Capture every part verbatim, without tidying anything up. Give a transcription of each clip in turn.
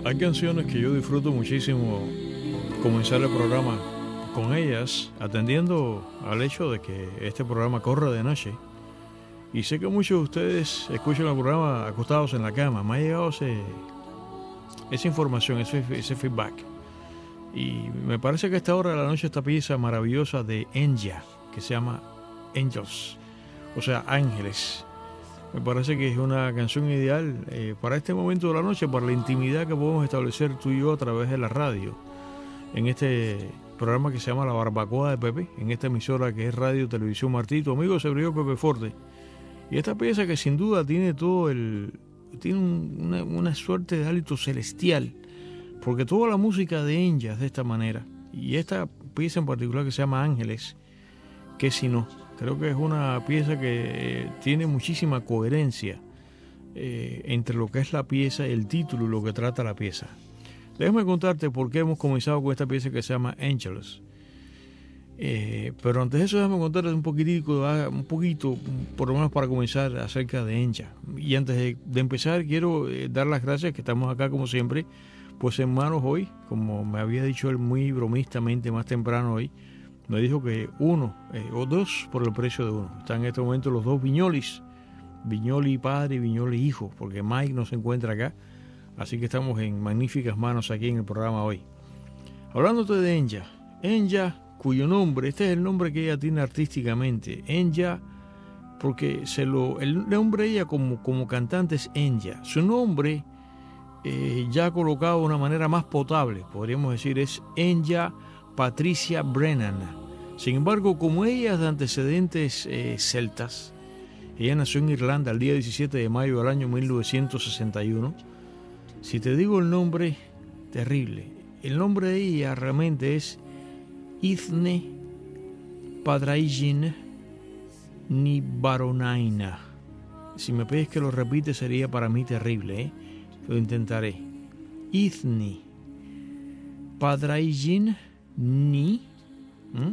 Hay canciones que yo disfruto muchísimo comenzar el programa con ellas, atendiendo al hecho de que este programa corre de noche. Y sé que muchos de ustedes escuchan el programa acostados en la cama. Me ha llegado ese, esa información, ese, ese feedback. Y me parece que a esta hora de la noche esta pieza maravillosa de Enya, que se llama Angels, o sea, Ángeles. Me parece que es una canción ideal eh, para este momento de la noche, para la intimidad que podemos establecer tú y yo a través de la radio, en este programa que se llama La Barbacoa de Pepe, en esta emisora que es Radio Televisión Martí, tu amigo Sergio Pepe Forte. Y esta pieza que sin duda tiene todo el... tiene un, una, una suerte de hálito celestial, porque toda la música de Enya es de esta manera. Y esta pieza en particular que se llama Ángeles, que si no... Creo que es una pieza que eh, tiene muchísima coherencia eh, entre lo que es la pieza, el título y lo que trata la pieza. Déjame contarte por qué hemos comenzado con esta pieza que se llama Angels. Eh, pero antes de eso déjame contarte un poquitico, un poquito, por lo menos para comenzar, acerca de Enya. Y antes de, de empezar quiero eh, dar las gracias que estamos acá como siempre, pues hermanos hoy, como me había dicho él muy bromistamente más temprano hoy, me dijo que uno eh, o dos por el precio de uno. Están en este momento los dos Viñolis, Viñoli padre y Viñoli hijo, porque Mike no se encuentra acá. Así que estamos en magníficas manos aquí en el programa hoy. Hablándote de Enya, Enya, cuyo nombre, este es el nombre que ella tiene artísticamente, Enya, porque se lo, el nombre de ella como, como cantante es Enya. Su nombre, eh, ya colocado de una manera más potable, podríamos decir, es Enya Patricia Brennan. Sin embargo, como ella es de antecedentes eh, celtas, ella nació en Irlanda el día diecisiete de mayo del año mil novecientos sesenta y uno. Si te digo el nombre, terrible. El nombre de ella realmente es Ithne Padraigin Nibaronaina. Si me pides que lo repite sería para mí terrible, ¿eh? Lo intentaré. Ithne Padraigin Ni, ¿eh?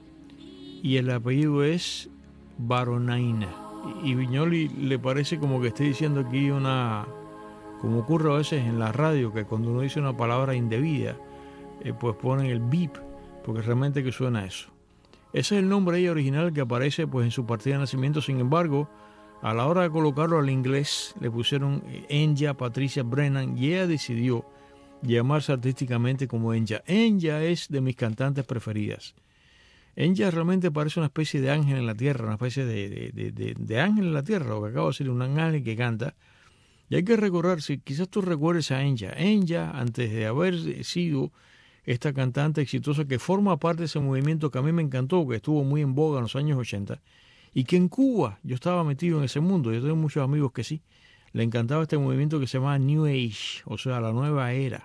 Y el apellido es Baronaina. Y Viñoli le parece como que esté diciendo aquí una, como ocurre a veces en la radio, que cuando uno dice una palabra indebida, eh, pues ponen el beep, porque realmente que suena eso. Ese es el nombre de ella original que aparece pues en su partida de nacimiento. Sin embargo, a la hora de colocarlo al inglés, le pusieron Enya Patricia Brennan y ella decidió llamarse artísticamente como Enya. Enya es de mis cantantes preferidas. Enya realmente parece una especie de ángel en la tierra, una especie de, de, de, de, de ángel en la tierra, lo que acabo de decir, un ángel que canta. Y hay que recordar, si quizás tú recuerdes a Enya, Enya, antes de haber sido esta cantante exitosa que forma parte de ese movimiento que a mí me encantó, que estuvo muy en boga en los años ochenta, y que en Cuba yo estaba metido en ese mundo, yo tengo muchos amigos que sí, le encantaba este movimiento que se llama New Age, o sea, la nueva era.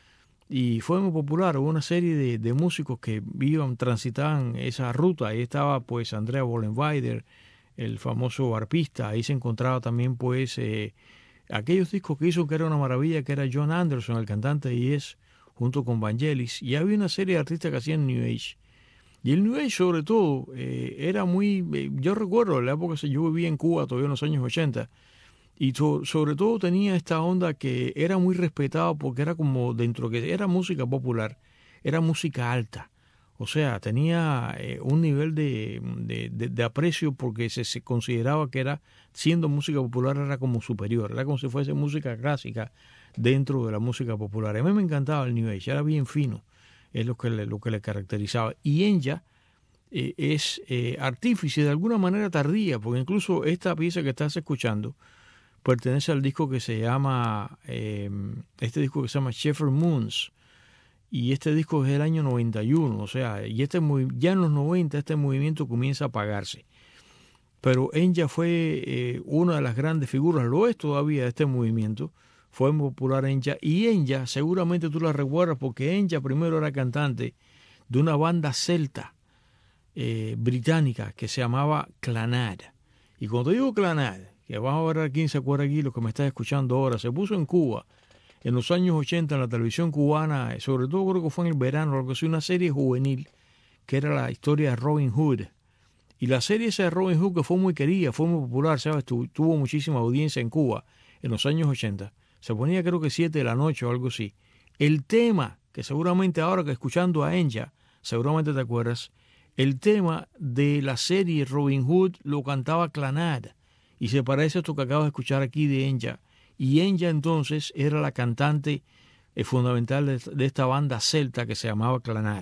Y fue muy popular, hubo una serie de, de músicos que iban, transitaban esa ruta. Ahí estaba pues Andrea Vollenweider, el famoso arpista. Ahí se encontraba también pues eh, aquellos discos que hizo que era una maravilla, que era John Anderson, el cantante de Yes, junto con Vangelis. Y había una serie de artistas que hacían New Age. Y el New Age sobre todo eh, era muy... Eh, yo recuerdo en la época que yo vivía en Cuba todavía en los años ochenta. Y to, sobre todo tenía esta onda que era muy respetado porque era como dentro que era música popular, era música alta. O sea, tenía eh, un nivel de, de, de, de aprecio porque se, se consideraba que era, siendo música popular, era como superior. Era como si fuese música clásica dentro de la música popular. A mí me encantaba el New Age, era bien fino, es lo que le, lo que le caracterizaba. Y Enya eh, es eh, artífice de alguna manera tardía, porque incluso esta pieza que estás escuchando pertenece al disco que se llama, eh, este disco que se llama Shepherd Moons, y este disco es del año noventa y uno, o sea, y este ya en los noventa este movimiento comienza a apagarse. Pero Enya fue eh, una de las grandes figuras, lo es todavía de este movimiento, fue muy popular Enya, y Enya seguramente tú la recuerdas porque Enya primero era cantante de una banda celta eh, británica que se llamaba Clannad. Y cuando digo Clannad, que vamos a ver quién se acuerda aquí, los que me están escuchando ahora, se puso en Cuba en los años ochenta en la televisión cubana, sobre todo creo que fue en el verano, algo así, una serie juvenil que era la historia de Robin Hood. Y la serie esa de Robin Hood que fue muy querida, fue muy popular, ¿sabes? Tu, tuvo muchísima audiencia en Cuba en los años ochenta. Se ponía creo que siete de la noche o algo así. El tema, que seguramente ahora que escuchando a Enya, seguramente te acuerdas, el tema de la serie Robin Hood lo cantaba Clannad. Y se parece a esto que acabas de escuchar aquí de Enya. Y Enya entonces era la cantante eh, fundamental de, de esta banda celta que se llamaba Clannad.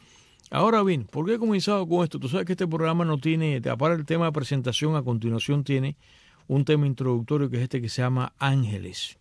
Ahora bien, ¿por qué he comenzado con esto? Tú sabes que este programa no tiene, aparte del tema de presentación, a continuación tiene un tema introductorio que es este que se llama Ángeles.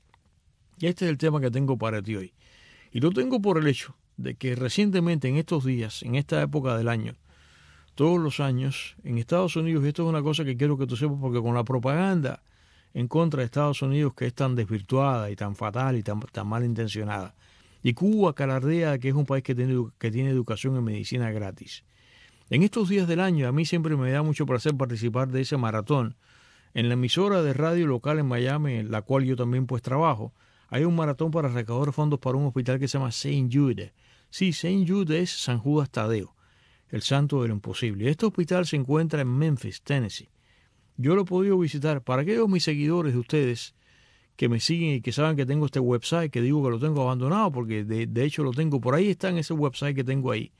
Y este es el tema que tengo para ti hoy. Y lo tengo por el hecho de que recientemente, en estos días, en esta época del año, todos los años, en Estados Unidos, y esto es una cosa que quiero que tú sepas, porque con la propaganda en contra de Estados Unidos, que es tan desvirtuada y tan fatal y tan, tan mal intencionada, y Cuba calardea que es un país que tiene, que tiene educación en medicina gratis. En estos días del año, a mí siempre me da mucho placer participar de ese maratón. En la emisora de radio local en Miami, en la cual yo también pues trabajo, hay un maratón para recaudar fondos para un hospital que se llama Saint Jude. Sí, Saint Jude es San Judas Tadeo, el santo de lo imposible. Este hospital se encuentra en Memphis, Tennessee. Yo lo he podido visitar. Para aquellos mis seguidores de ustedes que me siguen y que saben que tengo este website, que digo que lo tengo abandonado, porque de, de hecho lo tengo, por ahí está en ese website que tengo ahí.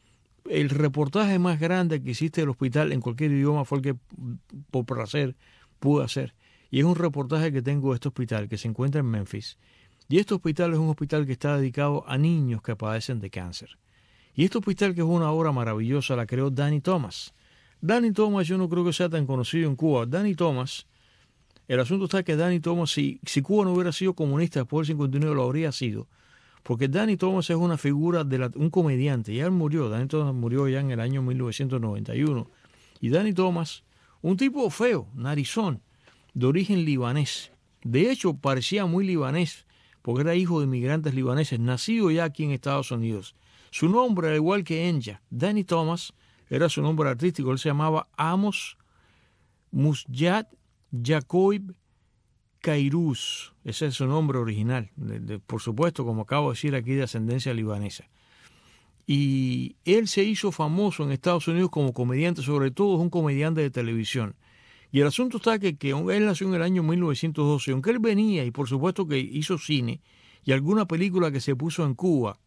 El reportaje más grande que hiciste del hospital en cualquier idioma fue el que por placer pude hacer. Y es un reportaje que tengo de este hospital que se encuentra en Memphis. Y este hospital es un hospital que está dedicado a niños que padecen de cáncer. Y este hospital, que es una obra maravillosa, la creó Danny Thomas. Danny Thomas yo no creo que sea tan conocido en Cuba. Danny Thomas, el asunto está que Danny Thomas, si, si Cuba no hubiera sido comunista después del cincuenta y nueve, lo habría sido. Porque Danny Thomas es una figura, de la, un comediante. Ya él murió. Danny Thomas murió ya en el año mil novecientos noventa y uno. Y Danny Thomas, un tipo feo, narizón, de origen libanés. De hecho, parecía muy libanés, porque era hijo de inmigrantes libaneses, nacido ya aquí en Estados Unidos. Su nombre, al igual que Enya, Danny Thomas, era su nombre artístico. Él se llamaba Amos Musjat Jacob Kairuz. Ese es su nombre original. De, de, por supuesto, como acabo de decir aquí, de ascendencia libanesa. Y él se hizo famoso en Estados Unidos como comediante, sobre todo es un comediante de televisión. Y el asunto está que, que él nació en el año mil novecientos doce, aunque él venía, y por supuesto que hizo cine, y alguna película que se puso en Cuba,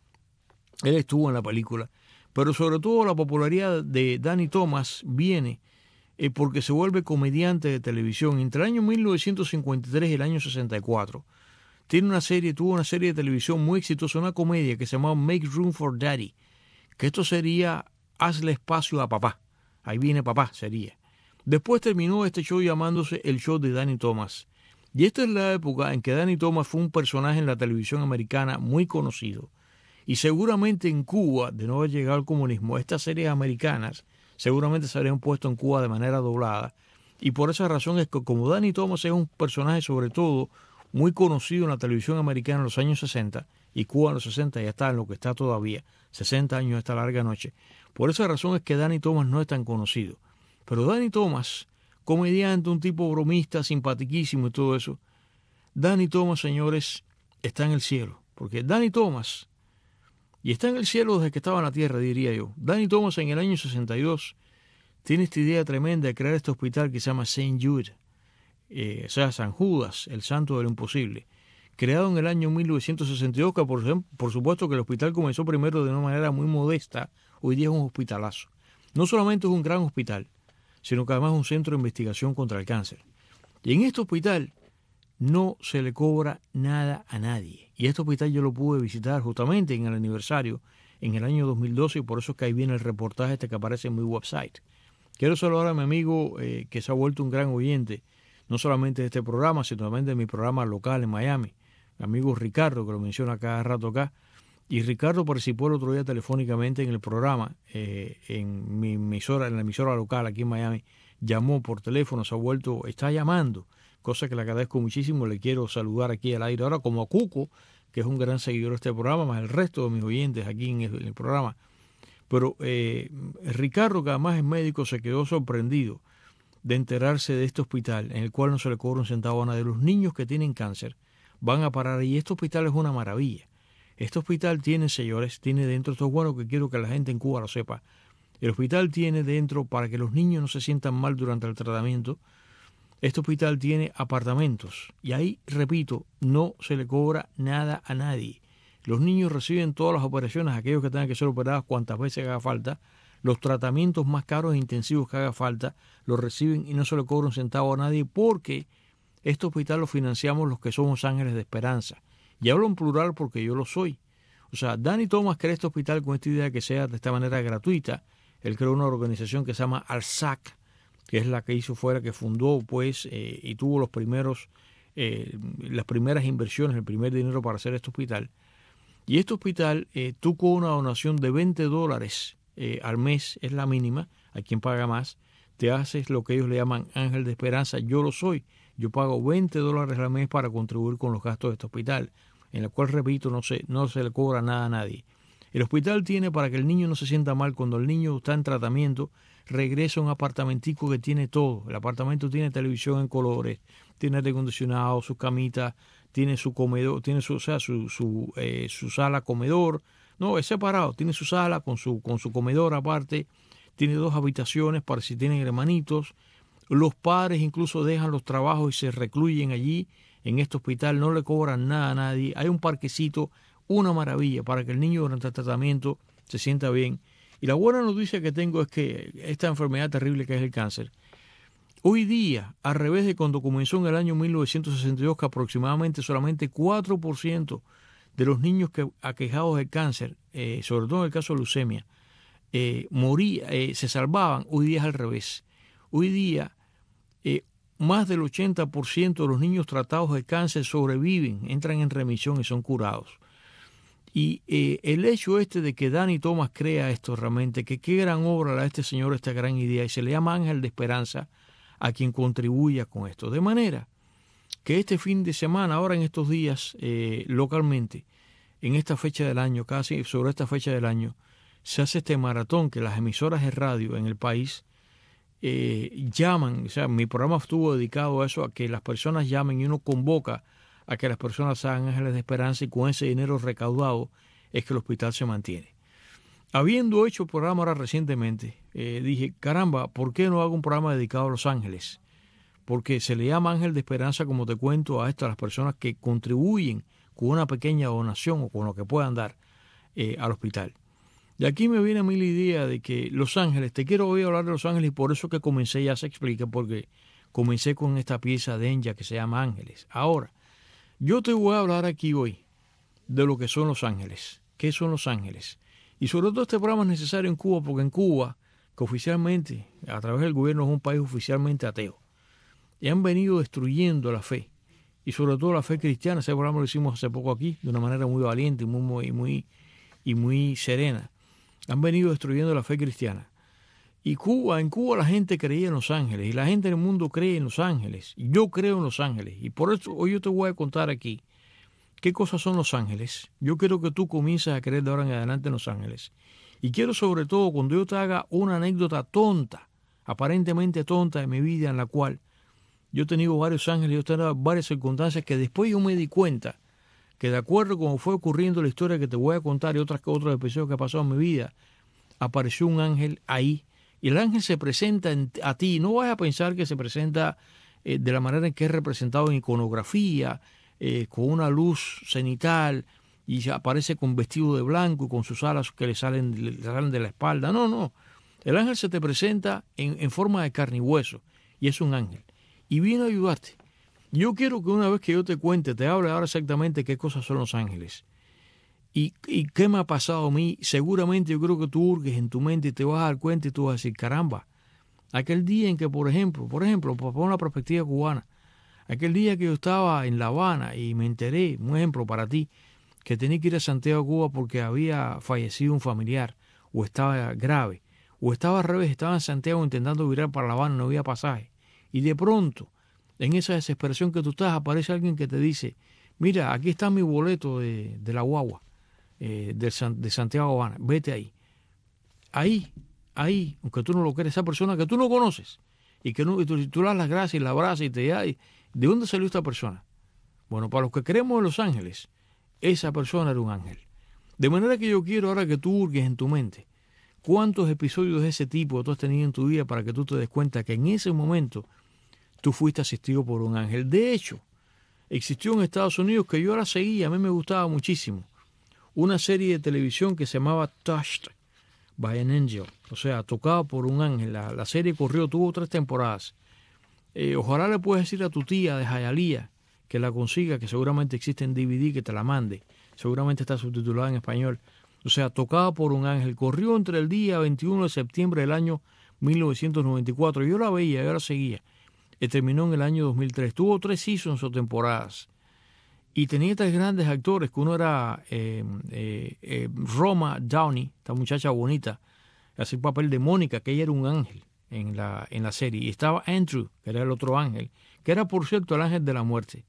él estuvo en la película, pero sobre todo la popularidad de Danny Thomas viene eh, porque se vuelve comediante de televisión. Entre el año mil novecientos cincuenta y tres y el año sesenta y cuatro, tiene una serie, tuvo una serie de televisión muy exitosa, una comedia que se llamaba Make Room for Daddy, que esto sería Hazle espacio a papá, ahí viene papá, sería. Después terminó este show llamándose El Show de Danny Thomas. Y esta es la época en que Danny Thomas fue un personaje en la televisión americana muy conocido. Y seguramente en Cuba, de no haber llegado al comunismo, estas series americanas seguramente se habrían puesto en Cuba de manera doblada. Y por esa razón es que como Danny Thomas es un personaje sobre todo muy conocido en la televisión americana en los años sesenta, y Cuba en los sesenta ya está en lo que está todavía, sesenta años esta larga noche, por esa razón es que Danny Thomas no es tan conocido. Pero Danny Thomas, comediante, un tipo bromista, simpatiquísimo y todo eso, Danny Thomas, señores, está en el cielo. Porque Danny Thomas, y está en el cielo desde que estaba en la tierra, diría yo. Danny Thomas en el año sesenta y dos tiene esta idea tremenda de crear este hospital que se llama Saint Jude, eh, o sea, San Judas, el santo de lo imposible. Creado en el año mil novecientos sesenta y dos, que por, por supuesto que el hospital comenzó primero de una manera muy modesta, hoy día es un hospitalazo. No solamente es un gran hospital, sino que además es un centro de investigación contra el cáncer. Y en este hospital no se le cobra nada a nadie. Y este hospital yo lo pude visitar justamente en el aniversario, en el año dos mil doce, y por eso es que ahí viene el reportaje este que aparece en mi website. Quiero saludar a mi amigo eh, que se ha vuelto un gran oyente, no solamente de este programa, sino también de mi programa local en Miami, mi amigo Ricardo, que lo menciona cada rato acá. Y Ricardo participó el otro día telefónicamente en el programa, eh, en mi emisora, en la emisora local aquí en Miami. Llamó por teléfono, se ha vuelto, está llamando, cosa que le agradezco muchísimo. Le quiero saludar aquí al aire ahora, como a Cuco, que es un gran seguidor de este programa, más el resto de mis oyentes aquí en el, en el programa. Pero eh, Ricardo, que además es médico, se quedó sorprendido de enterarse de este hospital, en el cual no se le cobra un centavo a nadie. Los niños que tienen cáncer van a parar ahí. Este hospital es una maravilla. Este hospital tiene, señores, tiene dentro, esto es bueno que quiero que la gente en Cuba lo sepa, el hospital tiene dentro, para que los niños no se sientan mal durante el tratamiento, Este hospital tiene apartamentos y ahí, repito, no se le cobra nada a nadie. Los niños reciben todas las operaciones, aquellos que tengan que ser operados cuantas veces haga falta. Los tratamientos más caros e intensivos que haga falta los reciben y no se le cobra un centavo a nadie, porque este hospital lo financiamos los que somos ángeles de esperanza. Y hablo en plural porque yo lo soy. O sea, Danny Thomas crea este hospital con esta idea de que sea de esta manera gratuita. Él creó una organización que se llama ALSAC, que es la que hizo fuera, que fundó pues eh, y tuvo los primeros, eh, las primeras inversiones, el primer dinero para hacer este hospital. Y este hospital, eh, tú con una donación de veinte dólares eh, al mes, es la mínima, a quien paga más, te haces lo que ellos le llaman ángel de esperanza. Yo lo soy. Yo pago veinte dólares al mes para contribuir con los gastos de este hospital, en el cual, repito, no se, no se le cobra nada a nadie. El hospital tiene, para que el niño no se sienta mal, cuando el niño está en tratamiento, regresa a un apartamentico que tiene todo. El apartamento tiene televisión en colores, tiene aire acondicionado, sus camitas, tiene su comedor, tiene su, o sea, su, su, eh, su sala comedor. No, es separado, tiene su sala con su, con su comedor aparte, tiene dos habitaciones para si tienen hermanitos. Los padres incluso dejan los trabajos y se recluyen allí en este hospital, no le cobran nada a nadie. Hay un parquecito, una maravilla, para que el niño durante el tratamiento se sienta bien. Y la buena noticia que tengo es que esta enfermedad terrible que es el cáncer, hoy día, al revés de cuando comenzó en el año mil novecientos sesenta y dos, que aproximadamente solamente cuatro por ciento de los niños que aquejados de cáncer, eh, sobre todo en el caso de leucemia, eh, moría, eh, se salvaban, hoy día es al revés. Hoy día, eh, más del ochenta por ciento de los niños tratados de cáncer sobreviven, entran en remisión y son curados. Y eh, el hecho este de que Danny Thomas crea esto realmente, que qué gran obra la de este señor, esta gran idea, y se le llama ángel de esperanza a quien contribuya con esto. De manera que este fin de semana, ahora en estos días, eh, localmente, en esta fecha del año, casi sobre esta fecha del año, se hace este maratón que las emisoras de radio en el país eh, llaman, o sea, mi programa estuvo dedicado a eso, a que las personas llamen y uno convoca a que las personas hagan ángeles de esperanza, y con ese dinero recaudado es que el hospital se mantiene. Habiendo hecho el programa ahora recientemente, eh, dije, caramba, ¿por qué no hago un programa dedicado a los ángeles? Porque se le llama ángel de esperanza, como te cuento, a esto, a las personas que contribuyen con una pequeña donación o con lo que puedan dar eh, al hospital. Y aquí me viene a mí la idea de que los ángeles, te quiero hoy hablar de los ángeles, y por eso que comencé, ya se explica, porque comencé con esta pieza de Enya que se llama Ángeles. Ahora, yo te voy a hablar aquí hoy de lo que son los ángeles. ¿Qué son los ángeles? Y sobre todo este programa es necesario en Cuba, porque en Cuba, que oficialmente, a través del gobierno, es un país oficialmente ateo, y han venido destruyendo la fe, y sobre todo la fe cristiana. Ese programa lo hicimos hace poco aquí, de una manera muy valiente y muy, muy, muy, y muy serena. Han venido destruyendo la fe cristiana. Y Cuba, en Cuba la gente creía en los ángeles, y la gente en el mundo cree en los ángeles. Yo creo en los ángeles, y por eso hoy yo te voy a contar aquí qué cosas son los ángeles. Yo quiero que tú comiences a creer de ahora en adelante en los ángeles. Y quiero sobre todo, cuando yo te haga una anécdota tonta, aparentemente tonta de mi vida, en la cual yo he tenido varios ángeles, yo he tenido varias circunstancias que después yo me di cuenta que, de acuerdo con cómo fue ocurriendo la historia que te voy a contar y otras, otros episodios que ha pasado en mi vida, apareció un ángel ahí. Y el ángel se presenta en, a ti. No vas a pensar que se presenta eh, de la manera en que es representado en iconografía, eh, con una luz cenital, y aparece con vestido de blanco y con sus alas que le salen, le salen de la espalda. No, no. El ángel se te presenta en, en forma de carne y hueso, y es un ángel. Y viene a ayudarte. Yo quiero que una vez que yo te cuente, te hable ahora exactamente qué cosas son los ángeles. Y, y qué me ha pasado a mí. Seguramente yo creo que tú hurgues en tu mente y te vas a dar cuenta y tú vas a decir, caramba, aquel día en que, por ejemplo, por ejemplo, por una perspectiva cubana, aquel día que yo estaba en La Habana y me enteré, un ejemplo para ti, que tenía que ir a Santiago, Cuba, porque había fallecido un familiar, o estaba grave, o estaba al revés, estaba en Santiago intentando virar para La Habana, no había pasaje. Y de pronto, en esa desesperación que tú estás, aparece alguien que te dice, mira, aquí está mi boleto de, de la guagua, eh, de, San, de Santiago Habana, vete ahí. Ahí, ahí, aunque tú no lo quieres, esa persona que tú no conoces, y que no, y tú, tú le das las gracias y la abrazas y te da, ¿de dónde salió esta persona? Bueno, para los que creemos en los ángeles, esa persona era un ángel. De manera que yo quiero ahora que tú hurgues en tu mente cuántos episodios de ese tipo tú has tenido en tu vida, para que tú te des cuenta que en ese momento tú fuiste asistido por un ángel. De hecho, existió en Estados Unidos, que yo la seguía, a mí me gustaba muchísimo, una serie de televisión que se llamaba Touched by an Angel, o sea, tocado por un ángel. La, la serie corrió, tuvo tres temporadas. Eh, ojalá le puedes decir a tu tía de Hialeah que la consiga, que seguramente existe en D V D, que te la mande. Seguramente está subtitulada en español. O sea, tocada por un ángel. Corrió entre el día veintiuno de septiembre del año mil novecientos noventa y cuatro. Yo la veía, yo la seguía. Y terminó en el año dos mil tres. Tuvo tres seasons o temporadas. Y tenía tres grandes actores, que uno era eh, eh, eh, Roma Downey, esta muchacha bonita, hacía el papel de Mónica, que ella era un ángel en la, en la serie. Y estaba Andrew, que era el otro ángel, que era, por cierto, el ángel de la muerte,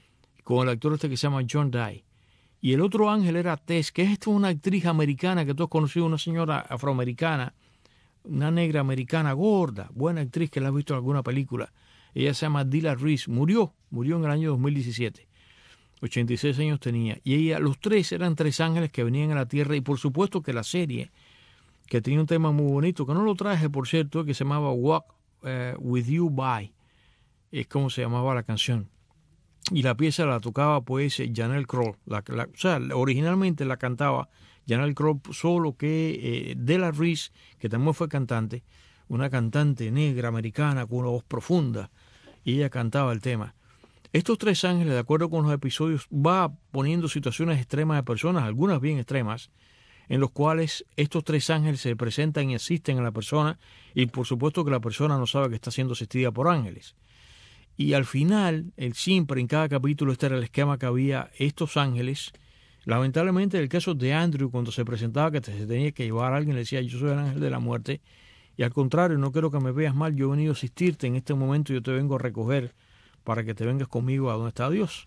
con el actor este que se llama John Dye. Y el otro ángel era Tess, que es esta una actriz americana que tú has conocido, una señora afroamericana, una negra americana gorda, buena actriz que la has visto en alguna película. Ella se llama Dilla Reese. Murió, murió en el año dos mil diecisiete. ochenta y seis años tenía. Y ella, los tres eran tres ángeles que venían a la tierra. Y por supuesto que la serie, que tenía un tema muy bonito, que no lo traje, por cierto, que se llamaba Walk uh, With You By, es como se llamaba la canción. Y la pieza la tocaba pues Janelle Kroll. La, la, o sea, originalmente la cantaba Janelle Kroll, solo que eh, Dilla Reese, que también fue cantante, una cantante negra americana con una voz profunda, y ella cantaba el tema. Estos tres ángeles, de acuerdo con los episodios, va poniendo situaciones extremas de personas, algunas bien extremas, en los cuales estos tres ángeles se presentan y asisten a la persona, y por supuesto que la persona no sabe que está siendo asistida por ángeles. Y al final, el siempre, en cada capítulo, este era el esquema que había, estos ángeles. Lamentablemente, en el caso de Andrew, cuando se presentaba que se tenía que llevar a alguien, le decía, yo soy el ángel de la muerte, y al contrario, no quiero que me veas mal, yo he venido a asistirte en este momento, yo te vengo a recoger para que te vengas conmigo a donde está Dios.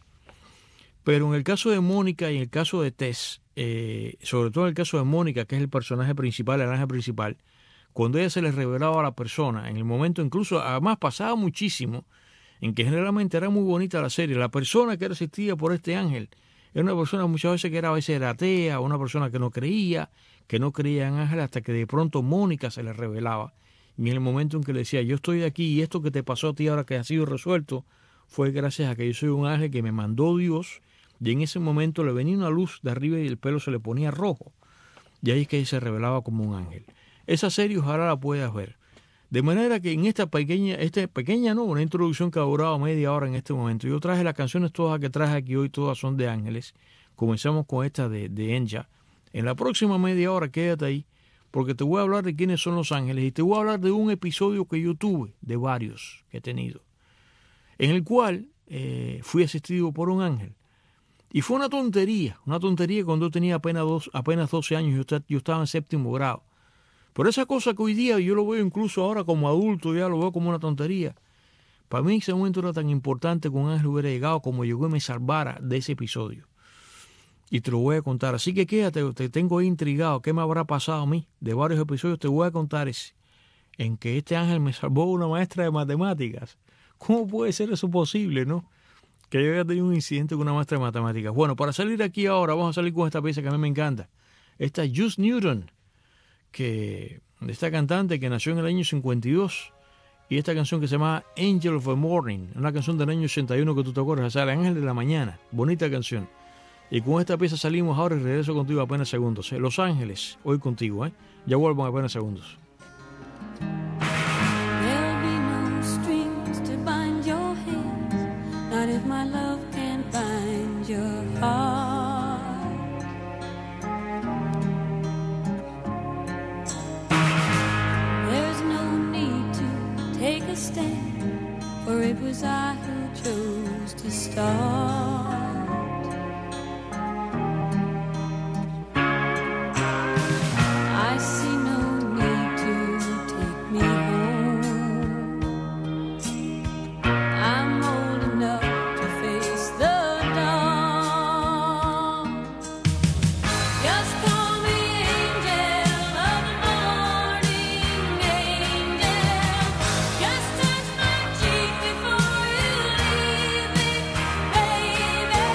Pero en el caso de Mónica y en el caso de Tess, eh, sobre todo en el caso de Mónica, que es el personaje principal, el ángel principal, cuando ella se le revelaba a la persona, en el momento incluso, además pasaba muchísimo, en que generalmente era muy bonita la serie, la persona que era asistida por este ángel era una persona muchas veces que era a veces era atea, una persona que no creía, que no creía en ángeles, hasta que de pronto Mónica se le revelaba. Y en el momento en que le decía, yo estoy aquí y esto que te pasó a ti ahora que ha sido resuelto, fue gracias a que yo soy un ángel que me mandó Dios, y en ese momento le venía una luz de arriba y el pelo se le ponía rojo. Y ahí es que ella se revelaba como un ángel. Esa serie ojalá la puedas ver. De manera que en esta pequeña, esta pequeña, no, una introducción que ha durado media hora en este momento, yo traje las canciones todas que traje aquí hoy, todas son de ángeles. Comenzamos con esta de, de Enya. En la próxima media hora quédate ahí, porque te voy a hablar de quiénes son los ángeles y te voy a hablar de un episodio que yo tuve, de varios que he tenido, en el cual eh, fui asistido por un ángel. Y fue una tontería, una tontería cuando yo tenía apenas, dos, apenas doce años, yo, yo estaba en séptimo grado. Pero esa cosa que hoy día yo lo veo incluso ahora como adulto, ya lo veo como una tontería. Para mí ese momento era tan importante que un ángel hubiera llegado como llegó y me salvara de ese episodio. Y te lo voy a contar. Así que quédate, te tengo ahí intrigado. ¿Qué me habrá pasado a mí? De varios episodios te voy a contar ese, en que este ángel me salvó una maestra de matemáticas. ¿Cómo puede ser eso posible, no? Que yo haya tenido un incidente con una maestra de matemáticas. Bueno, para salir aquí ahora, vamos a salir con esta pieza que a mí me encanta. Esta es Juice Newton, que esta cantante que nació en el año cincuenta y dos, y esta canción que se llama Angel of the Morning, una canción del año ochenta y uno que tú te acuerdas, o sea, el ángel de la mañana, bonita canción. Y con esta pieza salimos ahora y regreso contigo apenas segundos. ¿eh? Los Ángeles, hoy contigo, ¿eh? Ya vuelvo en apenas segundos. There'll be no strings to bind your hands, not if my love can find your heart. There's no need to take a stand, for it was I who chose to start. Baby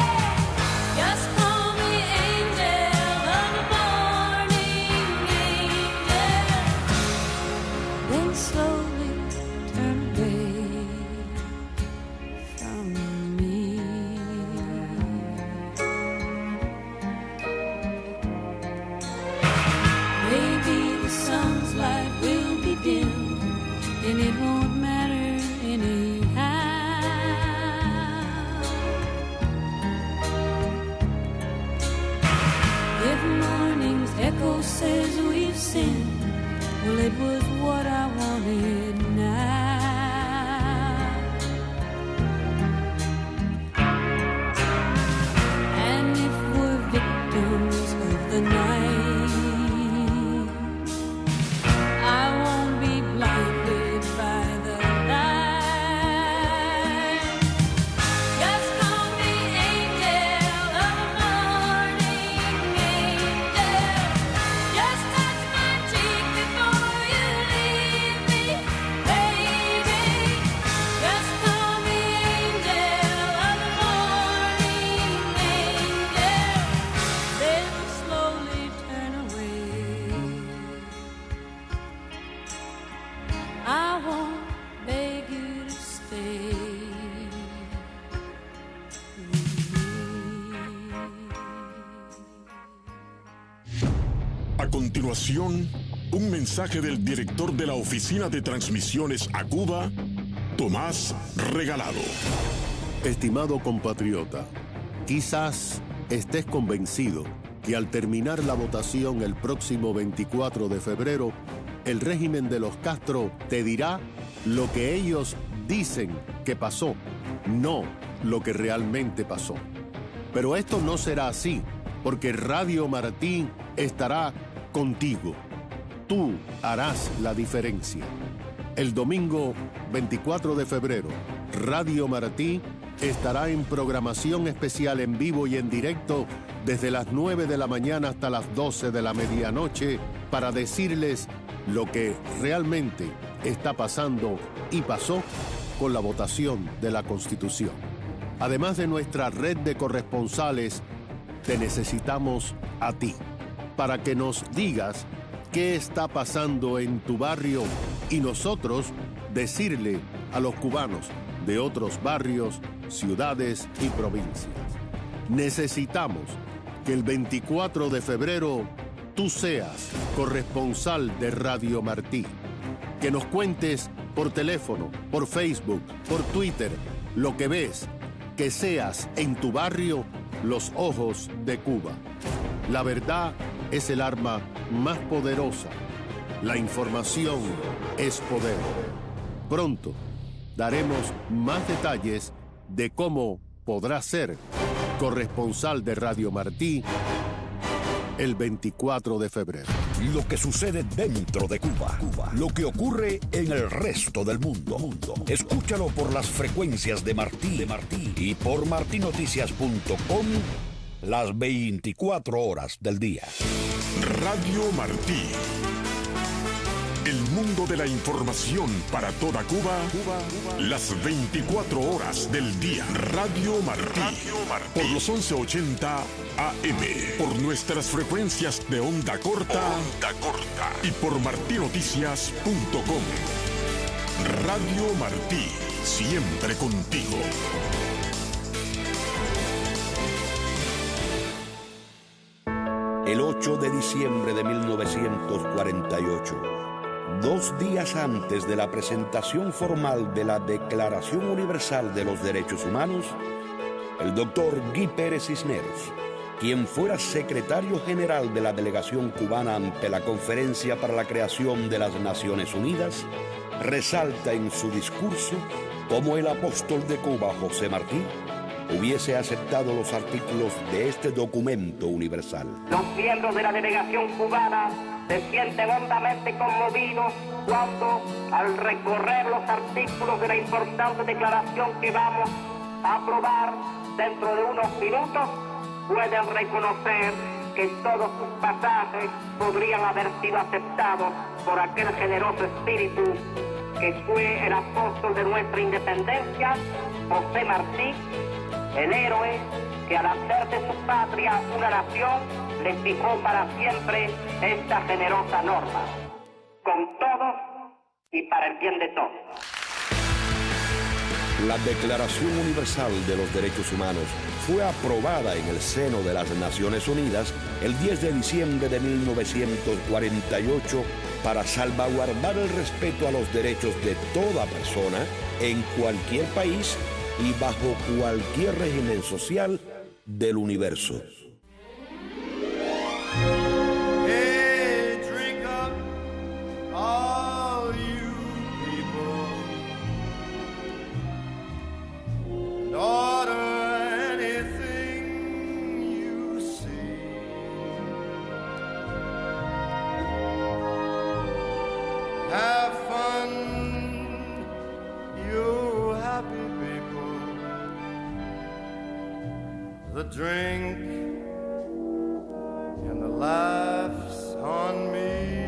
continuación, un mensaje del director de la Oficina de Transmisiones a Cuba, Tomás Regalado. Estimado compatriota, quizás estés convencido que al terminar la votación el próximo veinticuatro de febrero, el régimen de los Castro te dirá lo que ellos dicen que pasó, no lo que realmente pasó. Pero esto no será así, porque Radio Martí estará contigo. Tú harás la diferencia. El domingo veinticuatro de febrero, Radio Martí estará en programación especial en vivo y en directo desde las nueve de la mañana hasta las doce de la medianoche para decirles lo que realmente está pasando y pasó con la votación de la Constitución. Además de nuestra red de corresponsales, te necesitamos a ti para que nos digas qué está pasando en tu barrio y nosotros decirle a los cubanos de otros barrios, ciudades y provincias. Necesitamos que el veinticuatro de febrero tú seas corresponsal de Radio Martí. Que nos cuentes por teléfono, por Facebook, por Twitter, lo que ves, que seas en tu barrio los ojos de Cuba. La verdad es el arma más poderosa. La información es poder. Pronto daremos más detalles de cómo podrás ser corresponsal de Radio Martí el veinticuatro de febrero. Lo que sucede dentro de Cuba, Cuba, lo que ocurre en el resto del mundo. mundo. Escúchalo por las frecuencias de Martí, de Martí y por martí noticias punto com las veinticuatro horas del día. Radio Martí. El mundo de la información para toda Cuba, Cuba, Cuba. Las veinticuatro horas del día. Radio Martí. Radio Martí. Por los once ochenta A M. Por nuestras frecuencias de onda corta. Onda corta. Y por martí noticias punto com. Radio Martí. Siempre contigo. El ocho de diciembre de mil novecientos cuarenta y ocho, dos días antes de la presentación formal de la Declaración Universal de los Derechos Humanos, el doctor Guy Pérez Cisneros, quien fuera secretario general de la delegación cubana ante la Conferencia para la Creación de las Naciones Unidas, resalta en su discurso cómo el apóstol de Cuba, José Martí, hubiese aceptado los artículos de este documento universal. Los miembros de la delegación cubana se sienten hondamente conmovidos cuando, al recorrer los artículos de la importante declaración que vamos a aprobar dentro de unos minutos, pueden reconocer que todos sus pasajes podrían haber sido aceptados por aquel generoso espíritu que fue el apóstol de nuestra independencia, José Martí, el héroe que al hacer de su patria una nación le fijó para siempre esta generosa norma, con todos y para el bien de todos. La Declaración Universal de los Derechos Humanos fue aprobada en el seno de las Naciones Unidas el diez de diciembre de mil novecientos cuarenta y ocho para salvaguardar el respeto a los derechos de toda persona en cualquier país y bajo cualquier régimen social del universo. Hey, drink up, all you people, and order anything you see. Have fun, you happy people. The drink and the laughs on me.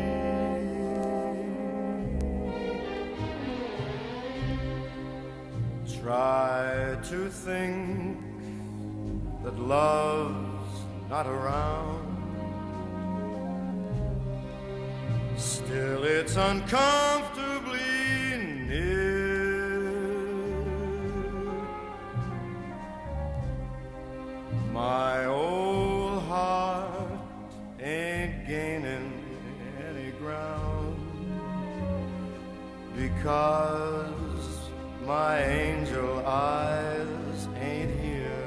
Try to think that love's not around. Still it's uncomfortably near. My old heart ain't gaining angel eyes ain't here.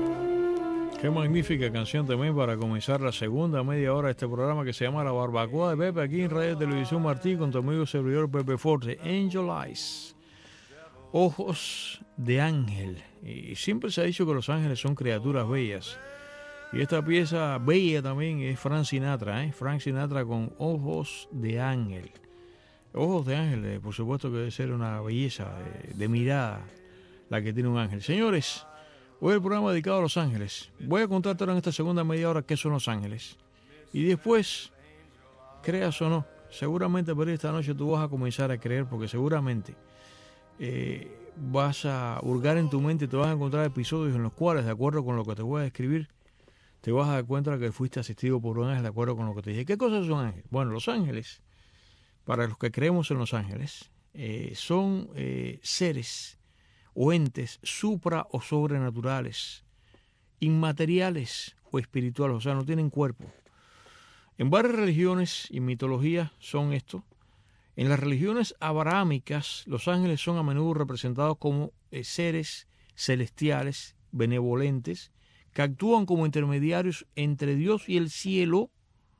Qué magnífica canción también para comenzar la segunda media hora de este programa que se llama La Barbacoa de Pepe, aquí en Radio Televisión Martí, con tu amigo servidor Pepe Forte. Angel Eyes, ojos de ángel. Y siempre se ha dicho que los ángeles son criaturas bellas. Y esta pieza bella también es Frank Sinatra, ¿eh? Frank Sinatra con Ojos de Ángel. Ojos de ángel, eh, por supuesto que debe ser una belleza de, de mirada la que tiene un ángel. Señores, hoy el programa dedicado a los ángeles. Voy a contarte ahora en esta segunda media hora qué son los ángeles. Y después, creas o no, seguramente por esta noche tú vas a comenzar a creer, porque seguramente eh, vas a hurgar en tu mente y te vas a encontrar episodios en los cuales, de acuerdo con lo que te voy a describir, te vas a dar cuenta de que fuiste asistido por un ángel, de acuerdo con lo que te dije. ¿Qué cosas son ángeles? Bueno, los ángeles, para los que creemos en los ángeles, eh, son eh, seres o entes supra o sobrenaturales, inmateriales o espirituales, o sea, no tienen cuerpo. En varias religiones y mitologías son esto. En las religiones abrahámicas, los ángeles son a menudo representados como eh, seres celestiales, benevolentes, que actúan como intermediarios entre Dios y el cielo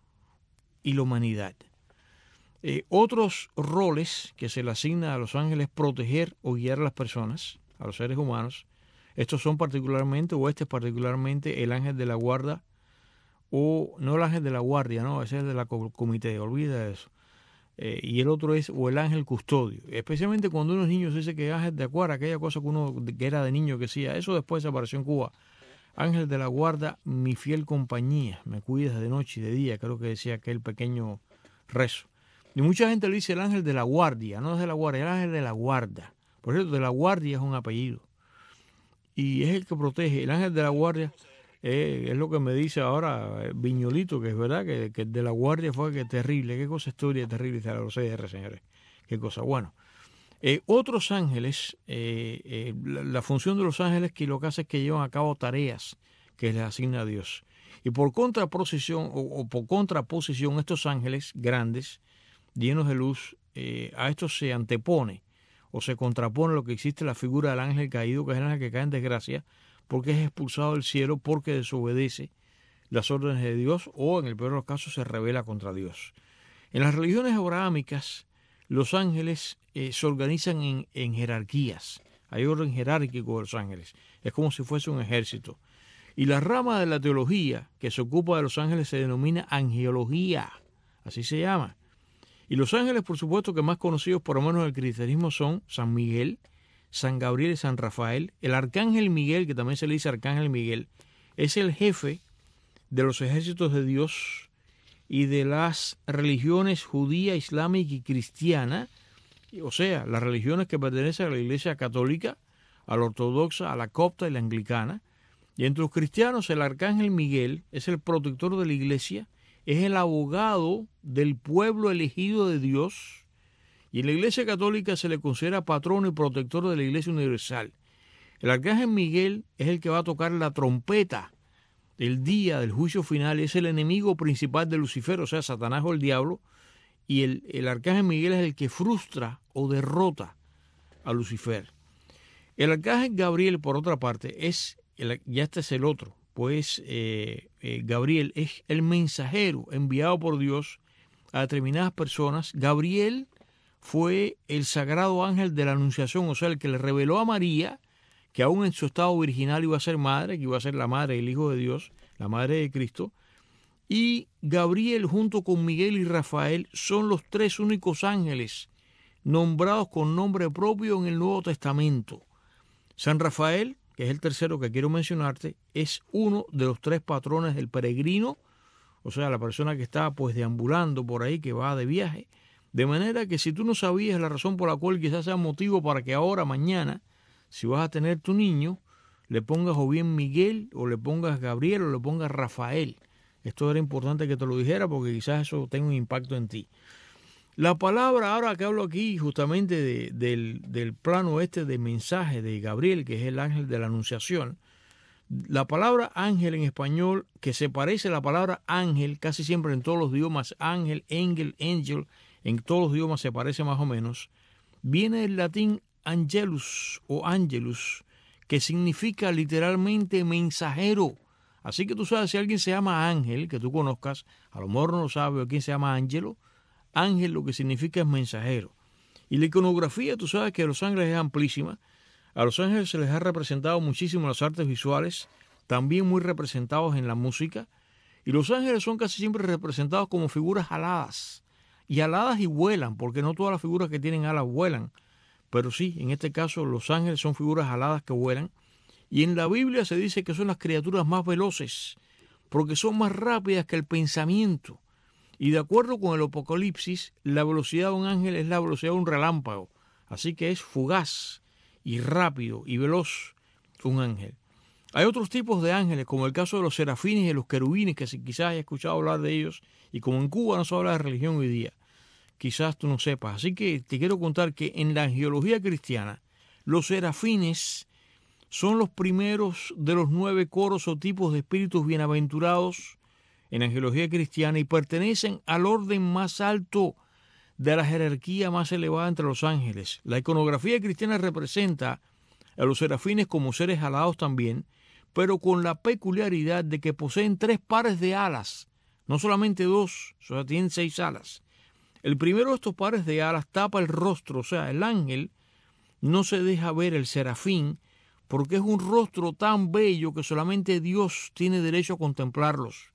y la humanidad. Eh, otros roles que se le asigna a los ángeles es proteger o guiar a las personas, a los seres humanos. Estos son particularmente, o este es particularmente, el ángel de la guarda, o no el ángel de la guardia, no, ese es el de la comité, olvida eso. Eh, y el otro es, o el ángel custodio. Especialmente cuando unos niños dicen que ángel de guarda, aquella cosa que uno que era de niño que decía, eso después desapareció en Cuba. Ángel de la guarda, mi fiel compañía, me cuidas de noche y de día, creo que decía aquel pequeño rezo. Y mucha gente le dice el ángel de la guardia, no es de la guardia, el ángel de la guarda. Por cierto, de la guardia es un apellido. Y es el que protege. El ángel de la guardia eh, es lo que me dice ahora eh, Viñolito, que es verdad, que, que de la guardia fue que terrible. Qué cosa historia terrible de los C R, señores. Qué cosa. Bueno, eh, otros ángeles, eh, eh, la, la función de los ángeles que lo que hace es que llevan a cabo tareas que les asigna Dios. Y por contraposición, o, o por contraposición, estos ángeles grandes, llenos de luz, eh, a estos se antepone o se contrapone lo que existe la figura del ángel caído, que es el ángel que cae en desgracia porque es expulsado del cielo porque desobedece las órdenes de Dios o en el peor de los casos se rebela contra Dios. En las religiones abrahámicas los ángeles eh, se organizan en, en jerarquías, hay orden jerárquico de los ángeles, es como si fuese un ejército. Y la rama de la teología que se ocupa de los ángeles se denomina angelología, así se llama. Y los ángeles, por supuesto, que más conocidos por lo menos en el cristianismo son San Miguel, San Gabriel y San Rafael. El arcángel Miguel, que también se le dice arcángel Miguel, es el jefe de los ejércitos de Dios y de las religiones judía, islámica y cristiana, o sea, las religiones que pertenecen a la Iglesia católica, a la ortodoxa, a la copta y la anglicana. Y entre los cristianos, el arcángel Miguel es el protector de la Iglesia, es el abogado del pueblo elegido de Dios, y en la Iglesia católica se le considera patrono y protector de la Iglesia universal. El arcángel Miguel es el que va a tocar la trompeta el día del juicio final, es el enemigo principal de Lucifer, o sea, Satanás o el diablo, y el, el arcángel Miguel es el que frustra o derrota a Lucifer. El arcángel Gabriel, por otra parte, es el, ya este es el otro, pues eh, eh, Gabriel es el mensajero enviado por Dios a determinadas personas. Gabriel fue el sagrado ángel de la Anunciación, o sea, el que le reveló a María que aún en su estado virginal iba a ser madre, que iba a ser la madre del Hijo de Dios, la madre de Cristo. Y Gabriel junto con Miguel y Rafael son los tres únicos ángeles nombrados con nombre propio en el Nuevo Testamento. San Rafael, que es el tercero que quiero mencionarte, es uno de los tres patrones del peregrino, o sea, la persona que está pues deambulando por ahí, que va de viaje, de manera que si tú no sabías la razón por la cual quizás sea motivo para que ahora, mañana, si vas a tener tu niño, le pongas o bien Miguel, o le pongas Gabriel, o le pongas Rafael. Esto era importante que te lo dijera porque quizás eso tenga un impacto en ti. La palabra, ahora que hablo aquí justamente de, del, del plano este de mensaje de Gabriel, que es el ángel de la Anunciación, la palabra ángel en español, que se parece a la palabra ángel casi siempre en todos los idiomas, ángel, ángel, angel, en todos los idiomas se parece más o menos, viene del latín angelus o angelus, que significa literalmente mensajero. Así que tú sabes, si alguien se llama Ángel, que tú conozcas, a lo mejor no lo sabes, o quién se llama Ángelo, ángel lo que significa es mensajero. Y la iconografía, tú sabes que a los ángeles es amplísima. A los ángeles se les ha representado muchísimo en las artes visuales, también muy representados en la música. Y los ángeles son casi siempre representados como figuras aladas. Y aladas y vuelan, porque no todas las figuras que tienen alas vuelan. Pero sí, en este caso los ángeles son figuras aladas que vuelan. Y en la Biblia se dice que son las criaturas más veloces, porque son más rápidas que el pensamiento. Y de acuerdo con el Apocalipsis, la velocidad de un ángel es la velocidad de un relámpago. Así que es fugaz y rápido y veloz un ángel. Hay otros tipos de ángeles, como el caso de los serafines y de los querubines, que si quizás hayas escuchado hablar de ellos, y como en Cuba no se habla de religión hoy día, quizás tú no sepas. Así que te quiero contar que en la angelología cristiana, los serafines son los primeros de los nueve coros o tipos de espíritus bienaventurados en la angelología cristiana y pertenecen al orden más alto de la jerarquía más elevada entre los ángeles. La iconografía cristiana representa a los serafines como seres alados también, pero con la peculiaridad de que poseen tres pares de alas, no solamente dos, o sea, tienen seis alas. El primero de estos pares de alas tapa el rostro, o sea, el ángel no se deja ver, el serafín, porque es un rostro tan bello que solamente Dios tiene derecho a contemplarlos.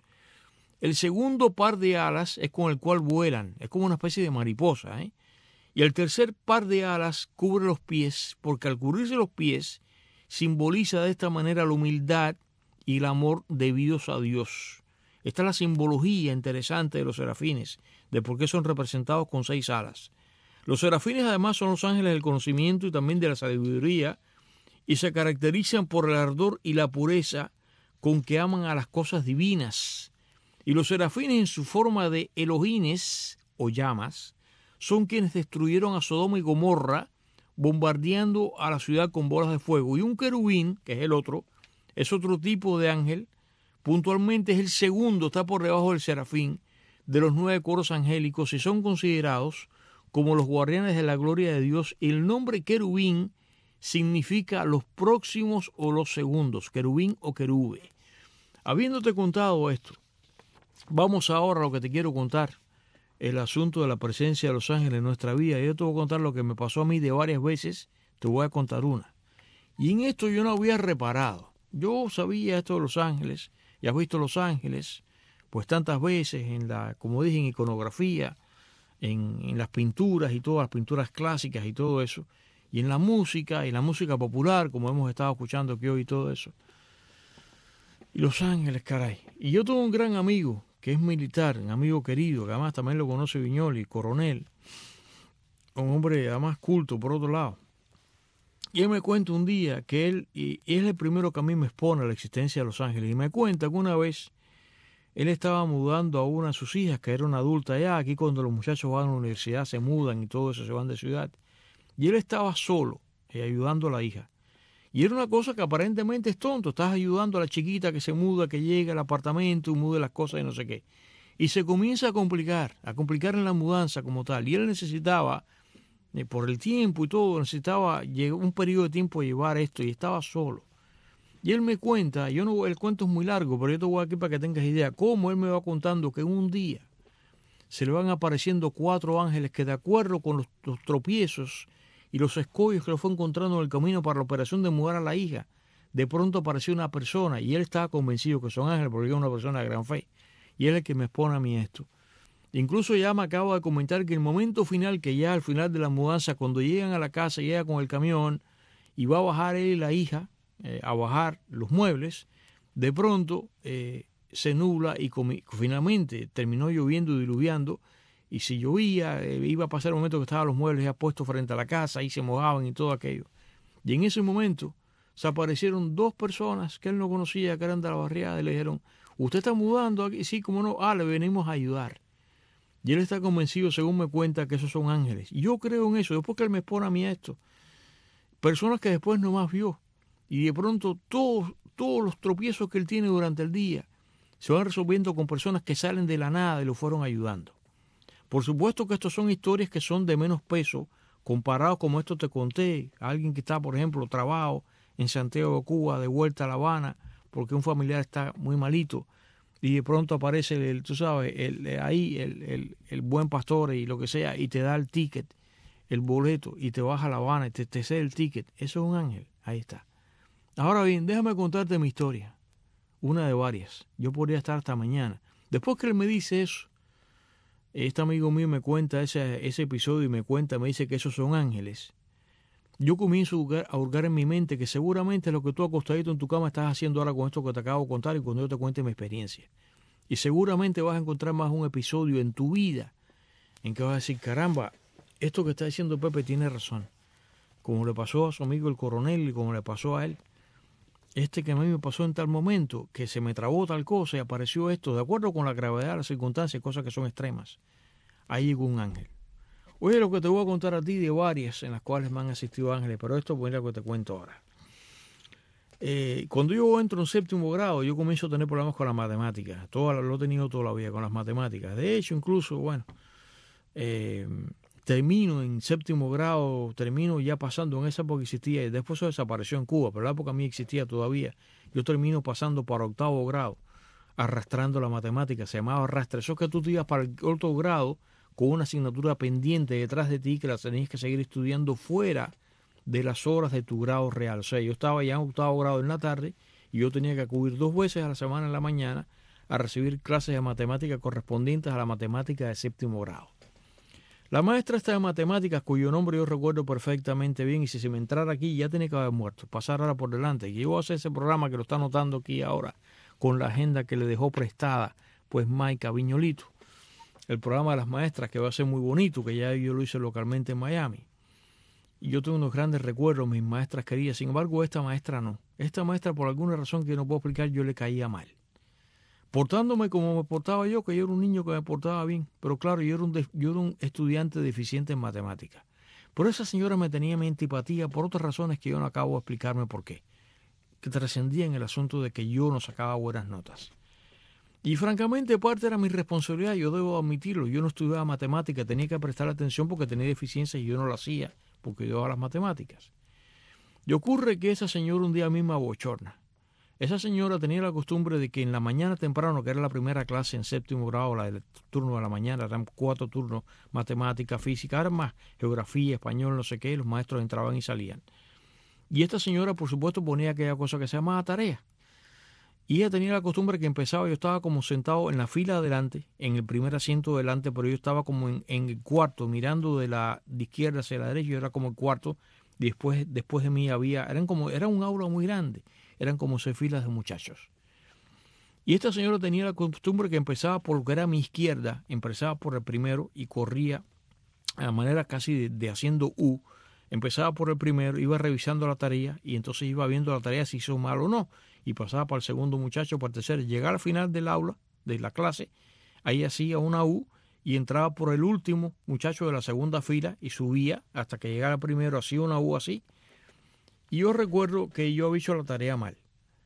El segundo par de alas es con el cual vuelan, es como una especie de mariposa, ¿eh? Y el tercer par de alas cubre los pies, porque al cubrirse los pies simboliza de esta manera la humildad y el amor debidos a Dios. Esta es la simbología interesante de los serafines, de por qué son representados con seis alas. Los serafines además son los ángeles del conocimiento y también de la sabiduría, y se caracterizan por el ardor y la pureza con que aman a las cosas divinas. Y los serafines en su forma de elohines o llamas son quienes destruyeron a Sodoma y Gomorra bombardeando a la ciudad con bolas de fuego. Y un querubín, que es el otro, es otro tipo de ángel, puntualmente es el segundo, está por debajo del serafín, de los nueve coros angélicos y son considerados como los guardianes de la gloria de Dios. Y el nombre querubín significa los próximos o los segundos, querubín o querube. Habiéndote contado esto, vamos ahora a lo que te quiero contar, el asunto de la presencia de los ángeles en nuestra vida. Yo te voy a contar lo que me pasó a mí de varias veces, te voy a contar una. Y en esto yo no había reparado. Yo sabía esto de los ángeles, y has visto los ángeles, pues tantas veces en la, como dije, en iconografía, en, en las pinturas y todas las pinturas clásicas y todo eso, y en la música, y la música popular, como hemos estado escuchando aquí hoy y todo eso. Y los ángeles, caray. Y yo tengo un gran amigo, que es militar, un amigo querido, que además también lo conoce Viñoli, coronel, un hombre además culto por otro lado. Y él me cuenta un día que él, y es el primero que a mí me expone a la existencia de los ángeles, y me cuenta que una vez él estaba mudando a una de sus hijas, que era una adulta ya, aquí cuando los muchachos van a la universidad se mudan y todo eso, se van de ciudad, y él estaba solo, eh, ayudando a la hija. Y era una cosa que aparentemente es tonto, estás ayudando a la chiquita que se muda, que llega al apartamento y mude las cosas y no sé qué. Y se comienza a complicar, a complicar en la mudanza como tal. Y él necesitaba, eh, por el tiempo y todo, necesitaba un periodo de tiempo de llevar esto y estaba solo. Y él me cuenta, yo no, el cuento es muy largo, pero yo te voy aquí para que tengas idea, cómo él me va contando que un día se le van apareciendo cuatro ángeles que de acuerdo con los, los tropiezos y los escollos que lo fue encontrando en el camino para la operación de mudar a la hija, de pronto apareció una persona y él estaba convencido que son ángeles porque es una persona de gran fe. Y él es el que me expone a mí esto. Incluso ya me acabo de comentar que el momento final, que ya al final de la mudanza, cuando llegan a la casa, llega con el camión y va a bajar él y la hija, eh, a bajar los muebles, de pronto eh, se nubla y finalmente terminó lloviendo y diluviando. Y si llovía, eh, iba a pasar el momento que estaban los muebles ya puestos frente a la casa y se mojaban y todo aquello. Y en ese momento se aparecieron dos personas que él no conocía, que eran de la barriada, y le dijeron, ¿usted está mudando aquí? Sí, ¿cómo no? Ah, le venimos a ayudar. Y él está convencido, según me cuenta, que esos son ángeles. Y yo creo en eso, después que él me expone a mí esto. Personas que después no más vio. Y de pronto todos, todos los tropiezos que él tiene durante el día se van resolviendo con personas que salen de la nada y lo fueron ayudando. Por supuesto que estas son historias que son de menos peso comparado como esto te conté, alguien que está, por ejemplo, trabado en Santiago de Cuba, de vuelta a La Habana, porque un familiar está muy malito, y de pronto aparece, el, tú sabes, el, ahí el, el, el buen pastor y lo que sea, y te da el ticket, el boleto, y te vas a La Habana y te, te cede el ticket. Eso es un ángel. Ahí está. Ahora bien, déjame contarte mi historia. Una de varias. Yo podría estar hasta mañana. Después que él me dice eso, este amigo mío me cuenta ese, ese episodio y me cuenta, me dice que esos son ángeles. Yo comienzo a hurgar, a hurgar en mi mente que seguramente lo que tú acostadito en tu cama estás haciendo ahora con esto que te acabo de contar y cuando yo te cuente mi experiencia. Y seguramente vas a encontrar más un episodio en tu vida en que vas a decir, caramba, esto que está diciendo Pepe tiene razón. Como le pasó a su amigo el coronel y como le pasó a él. Este que a mí me pasó en tal momento, que se me trabó tal cosa y apareció esto, de acuerdo con la gravedad de las circunstancias, cosas que son extremas. Ahí llegó un ángel. Oye, lo que te voy a contar a ti de varias en las cuales me han asistido ángeles, pero esto es lo que te cuento ahora. Eh, cuando yo entro en séptimo grado, yo comienzo a tener problemas con las matemáticas. Todo lo he tenido toda la vida con las matemáticas. De hecho, incluso, bueno, eh, termino en séptimo grado, termino ya pasando en esa época que existía, y después eso desapareció en Cuba, pero en la época a mí existía todavía. Yo termino pasando para octavo grado, arrastrando la matemática, se llamaba arrastre. Eso es que tú te ibas para el otro grado con una asignatura pendiente detrás de ti que la tenías que seguir estudiando fuera de las horas de tu grado real. O sea, yo estaba ya en octavo grado en la tarde y yo tenía que acudir dos veces a la semana en la mañana a recibir clases de matemática correspondientes a la matemática de séptimo grado. La maestra esta de matemáticas, cuyo nombre yo recuerdo perfectamente bien, y si se me entrara aquí ya tenía que haber muerto, pasar ahora por delante. Y yo voy a hacer ese programa que lo está anotando aquí ahora, con la agenda que le dejó prestada, pues Maica Viñolito. El programa de las maestras, que va a ser muy bonito, que ya yo lo hice localmente en Miami. Y yo tengo unos grandes recuerdos, mis maestras queridas. Sin embargo, esta maestra no. Esta maestra, por alguna razón que no puedo explicar, yo le caía mal. Portándome como me portaba yo, que yo era un niño que me portaba bien. Pero claro, yo era un, de, yo era un estudiante deficiente en matemáticas. Pero esa señora me tenía mi antipatía por otras razones que yo no acabo de explicarme por qué. Que trascendía en el asunto de que yo no sacaba buenas notas. Y francamente, parte era mi responsabilidad, yo debo admitirlo. Yo no estudiaba matemáticas, tenía que prestar atención porque tenía deficiencias y yo no lo hacía, porque yo a las matemáticas. Y ocurre que esa señora un día misma bochorna. Esa señora tenía la costumbre de que en la mañana temprano, que era la primera clase en séptimo grado, la del turno de la mañana, eran cuatro turnos, matemática, física, ahora más, geografía, español, no sé qué, los maestros entraban y salían. Y esta señora, por supuesto, ponía aquella cosa que se llamaba tarea. Y ella tenía la costumbre que empezaba, yo estaba como sentado en la fila adelante, en el primer asiento delante, pero yo estaba como en, en el cuarto, mirando de la de izquierda hacia la derecha, yo era como el cuarto, y después, después de mí había, eran como, era un aula muy grande, eran como seis filas de muchachos. Y esta señora tenía la costumbre que empezaba por lo que era mi izquierda, empezaba por el primero y corría a manera casi de, de haciendo U, empezaba por el primero, iba revisando la tarea y entonces iba viendo la tarea si hizo mal o no. Y pasaba para el segundo muchacho, para el tercero. Llegaba al final del aula, de la clase, ahí hacía una U y entraba por el último muchacho de la segunda fila y subía hasta que llegara primero, hacía una U así. Y yo recuerdo que yo había hecho la tarea mal.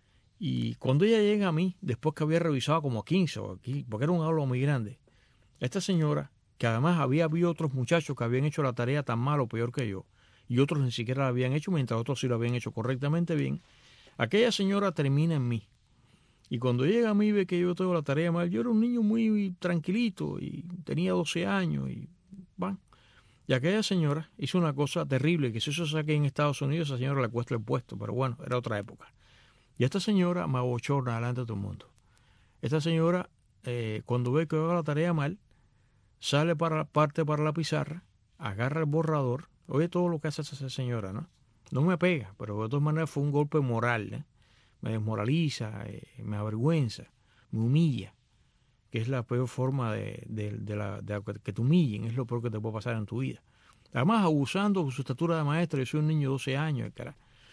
Y cuando ella llega a mí, después que había revisado como quince, porque era un aula muy grande, esta señora, que además había habido otros muchachos que habían hecho la tarea tan mal o peor que yo, y otros ni siquiera la habían hecho, mientras otros sí lo habían hecho correctamente bien, aquella señora termina en mí. Y cuando llega a mí ve que yo tengo la tarea mal, yo era un niño muy tranquilito y tenía doce años. Y, bueno, y aquella señora hizo una cosa terrible, que si eso saque en Estados Unidos, a esa señora le cuesta el puesto, pero bueno, era otra época. Y esta señora me abochorna delante de todo el mundo. Esta señora, eh, cuando ve que yo hago la tarea mal, sale para parte para la pizarra, agarra el borrador, oye todo lo que hace esa señora, ¿no? No me pega, pero de todas maneras fue un golpe moral, ¿eh? Me desmoraliza, eh, me avergüenza, me humilla, que es la peor forma de, de, de, la, de que te humillen, es lo peor que te puede pasar en tu vida. Además, abusando de su estatura de maestra, yo soy un niño de doce años, cara.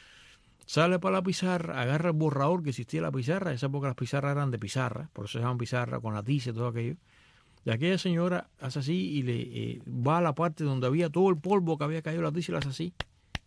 Sale para la pizarra, agarra el borrador que existía en la pizarra, en esa época las pizarras eran de pizarra, por eso se llaman pizarra, con la tiza y todo aquello. Y aquella señora hace así y le eh, va a la parte donde había todo el polvo que había caído la tiza y la hace así,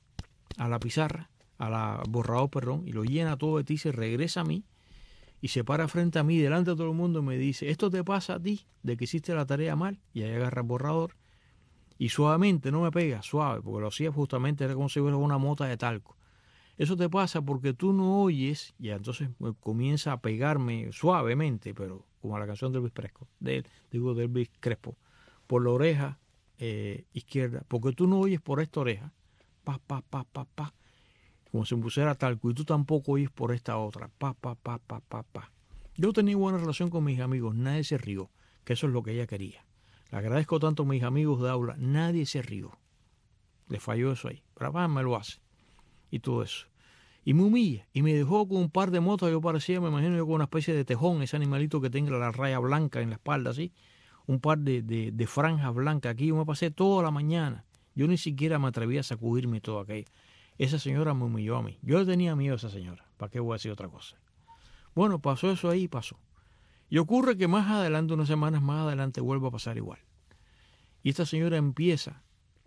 a la pizarra, a la borrador, perdón, y lo llena todo de tiza y regresa a mí y se para frente a mí, delante de todo el mundo y me dice, esto te pasa a ti, de que hiciste la tarea mal, y ahí agarra el borrador y suavemente, no me pega, suave, porque lo hacía justamente, era como si fuera una mota de talco. Eso te pasa porque tú no oyes, y entonces comienza a pegarme suavemente, pero como la canción de Elvis Crespo, de, digo de Elvis Crespo, por la oreja eh, izquierda, porque tú no oyes por esta oreja, pa, pa, pa, pa, pa, como si me pusiera talco, y tú tampoco oyes por esta otra, pa, pa, pa, pa, pa, pa. Yo tenía buena relación con mis amigos, nadie se rió, que eso es lo que ella quería. Le agradezco tanto a mis amigos de aula, nadie se rió. Le falló eso ahí, pero papá me lo hace. Y todo eso. Y me humilla. Y me dejó con un par de motas. Yo parecía, me imagino yo, con una especie de tejón, ese animalito que tenga la raya blanca en la espalda, así. Un par de, de, de franjas blancas. Aquí yo me pasé toda la mañana. Yo ni siquiera me atreví a sacudirme todo aquello. Esa señora me humilló a mí. Yo le tenía miedo a esa señora. ¿Para qué voy a decir otra cosa? Bueno, pasó eso ahí y pasó. Y ocurre que más adelante, unas semanas más adelante, vuelve a pasar igual. Y esta señora empieza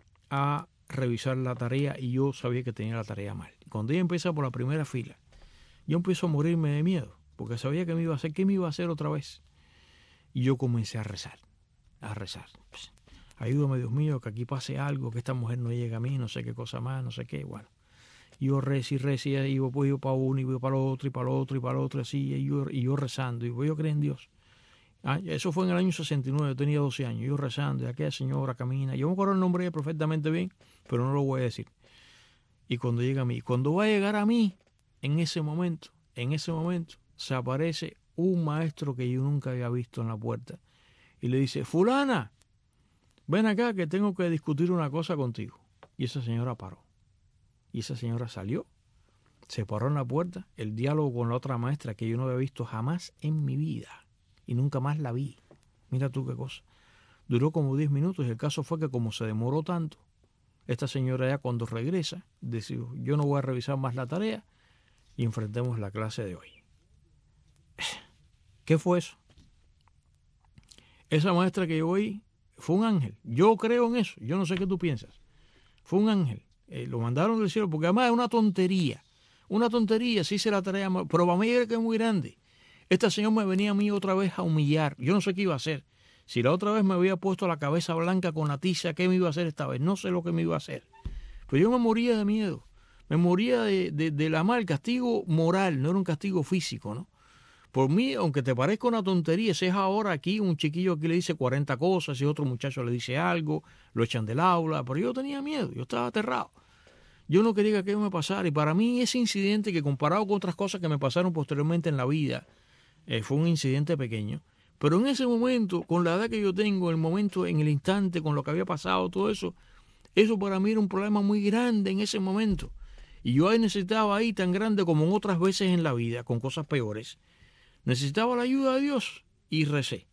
a revisar la tarea y yo sabía que tenía la tarea mal. Y cuando ella empieza por la primera fila, yo empiezo a morirme de miedo, porque sabía que me iba a hacer, ¿qué me iba a hacer otra vez? Y yo comencé a rezar, a rezar. Pues, ayúdame, Dios mío, que aquí pase algo, que esta mujer no llegue a mí, no sé qué cosa más, no sé qué, bueno. Y yo rezo y rezo y iba, pues, iba para uno, y iba para el otro, y para el otro, y para el otro, así, y yo, y yo rezando, y yo creo en Dios. Ah, eso fue en el año sesenta y nueve, yo tenía doce años, yo rezando, y aquella señora camina, yo me acuerdo el nombre de ella perfectamente bien, pero no lo voy a decir. Y cuando llega a mí, cuando va a llegar a mí, en ese momento, en ese momento, se aparece un maestro que yo nunca había visto en la puerta, y le dice, fulana, ven acá que tengo que discutir una cosa contigo. Y esa señora paró, y esa señora salió, se paró en la puerta, el diálogo con la otra maestra que yo no había visto jamás en mi vida. Y nunca más la vi. Mira tú qué cosa. Duró como diez minutos y el caso fue que como se demoró tanto, esta señora ya cuando regresa, decidió, yo no voy a revisar más la tarea y enfrentemos la clase de hoy. ¿Qué fue eso? Esa maestra que yo oí fue un ángel. Yo creo en eso. Yo no sé qué tú piensas. Fue un ángel. Eh, lo mandaron del cielo porque además es una tontería. Una tontería, sí se la tarea, pero para mí era que es muy grande. Esta señora me venía a mí otra vez a humillar. Yo no sé qué iba a hacer. Si la otra vez me había puesto la cabeza blanca con la tiza, ¿qué me iba a hacer esta vez? No sé lo que me iba a hacer. Pero yo me moría de miedo. Me moría de, de, de la mal, castigo moral, no era un castigo físico, ¿no? Por mí, aunque te parezca una tontería, si es ahora aquí, un chiquillo aquí le dice cuarenta cosas y otro muchacho le dice algo, lo echan del aula, pero yo tenía miedo, yo estaba aterrado. Yo no quería que aquello me pasara y para mí ese incidente que comparado con otras cosas que me pasaron posteriormente en la vida, Eh, fue un incidente pequeño, pero en ese momento, con la edad que yo tengo, el momento, en el instante, con lo que había pasado, todo eso, eso para mí era un problema muy grande en ese momento. Y yo ahí necesitaba ahí tan grande como en otras veces en la vida, con cosas peores. Necesitaba la ayuda de Dios y recé.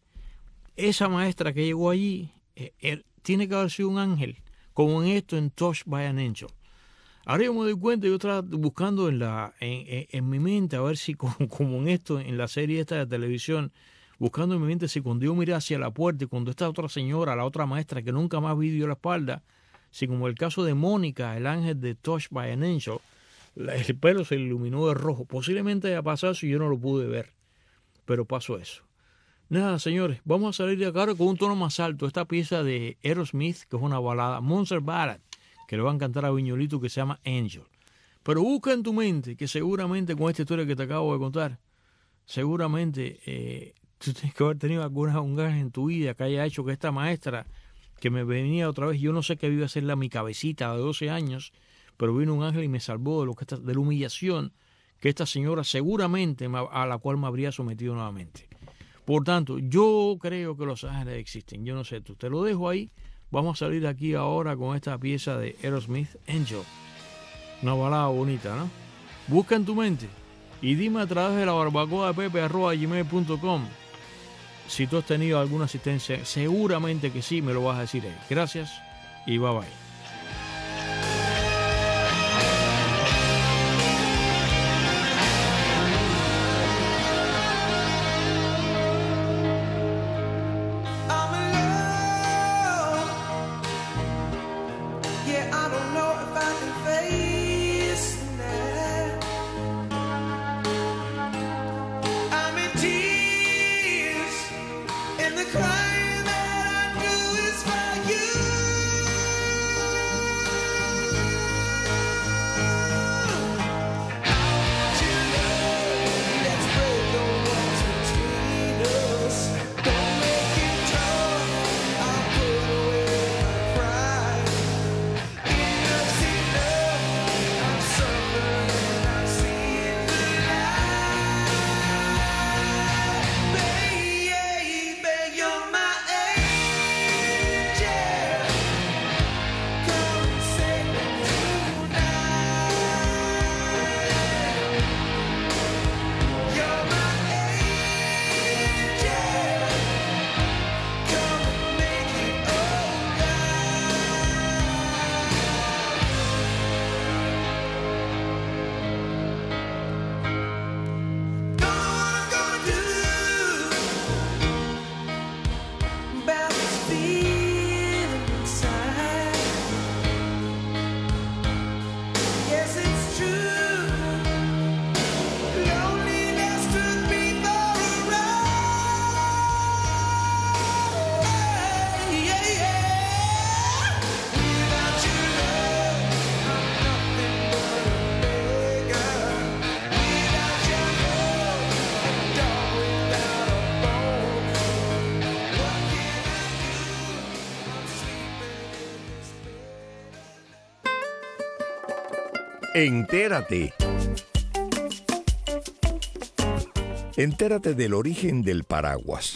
Esa maestra que llegó allí, eh, eh, tiene que haber sido un ángel, como en esto en Touched by an Angel. Ahora yo me doy cuenta, yo estaba buscando en, la, en, en, en mi mente, a ver si como, como en esto, en la serie esta de televisión, buscando en mi mente si cuando yo miré hacia la puerta y cuando esta otra señora, la otra maestra que nunca más vi dio la espalda, si como el caso de Mónica, el ángel de Touched by an Angel, la, el pelo se iluminó de rojo. Posiblemente haya pasado eso y yo no lo pude ver, pero pasó eso. Nada, señores, vamos a salir de acá con un tono más alto. Esta pieza de Aerosmith, que es una balada, Monster Ballad, que le va a encantar a Viñolito, que se llama Angel. Pero busca en tu mente que seguramente con esta historia que te acabo de contar, seguramente eh, tú tienes que haber tenido algunas ungas en tu vida que haya hecho que esta maestra que me venía otra vez, yo no sé qué iba a hacerle a mi cabecita de doce años, pero vino un ángel y me salvó de, lo que esta, de la humillación que esta señora seguramente me, a la cual me habría sometido nuevamente. Por tanto, yo creo que los ángeles existen. Yo no sé tú. Te lo dejo ahí. Vamos a salir de aquí ahora con esta pieza de Aerosmith, Angel. Una balada bonita, ¿no? Busca en tu mente y dime a través de la barbacoa de pepe arroba gmail punto com si tú has tenido alguna asistencia. Seguramente que sí, me lo vas a decir ahí. Gracias y bye bye. The crying that I do is for you. Entérate. Entérate del origen del paraguas.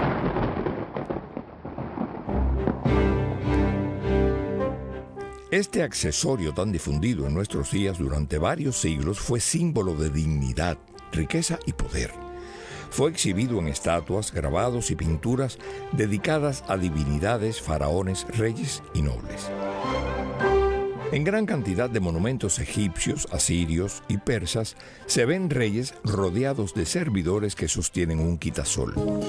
Este accesorio tan difundido en nuestros días durante varios siglos fue símbolo de dignidad, riqueza y poder. Fue exhibido en estatuas, grabados y pinturas dedicadas a divinidades, faraones, reyes y nobles. En gran cantidad de monumentos egipcios, asirios y persas se ven reyes rodeados de servidores que sostienen un quitasol.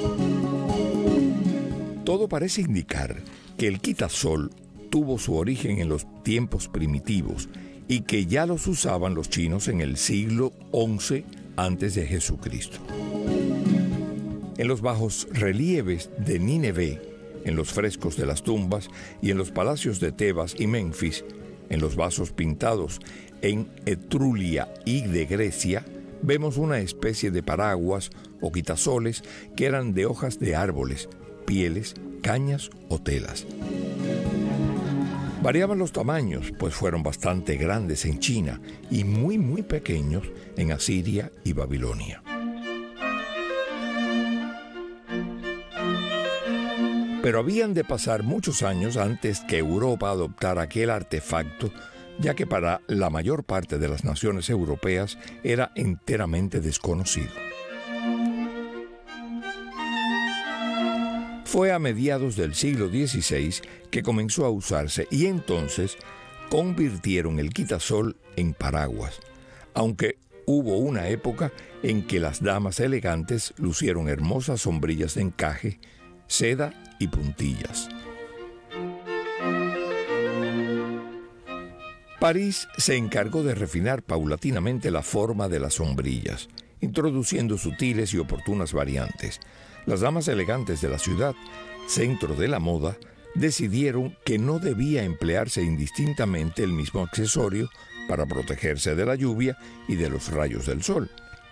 Todo parece indicar que el quitasol tuvo su origen en los tiempos primitivos y que ya los usaban los chinos en el siglo once antes de Jesucristo. En los bajos relieves de Nínive, en los frescos de las tumbas y en los palacios de Tebas y Menfis, en los vasos pintados en Etruria y de Grecia, vemos una especie de paraguas o quitasoles que eran de hojas de árboles, pieles, cañas o telas. Variaban los tamaños, pues fueron bastante grandes en China y muy muy pequeños en Asiria y Babilonia. Pero habían de pasar muchos años antes que Europa adoptara aquel artefacto, ya que para la mayor parte de las naciones europeas era enteramente desconocido. Fue a mediados del siglo dieciséis que comenzó a usarse y entonces convirtieron el quitasol en paraguas, aunque hubo una época en que las damas elegantes lucieron hermosas sombrillas de encaje, seda y puntillas. París se encargó de refinar paulatinamente la forma de las sombrillas, introduciendo sutiles y oportunas variantes. Las damas elegantes de la ciudad, centro de la moda, decidieron que no debía emplearse indistintamente el mismo accesorio para protegerse de la lluvia y de los rayos del sol.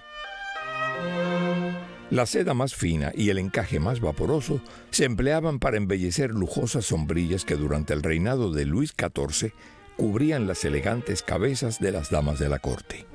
La seda más fina y el encaje más vaporoso se empleaban para embellecer lujosas sombrillas que durante el reinado de Luis catorce cubrían las elegantes cabezas de las damas de la corte.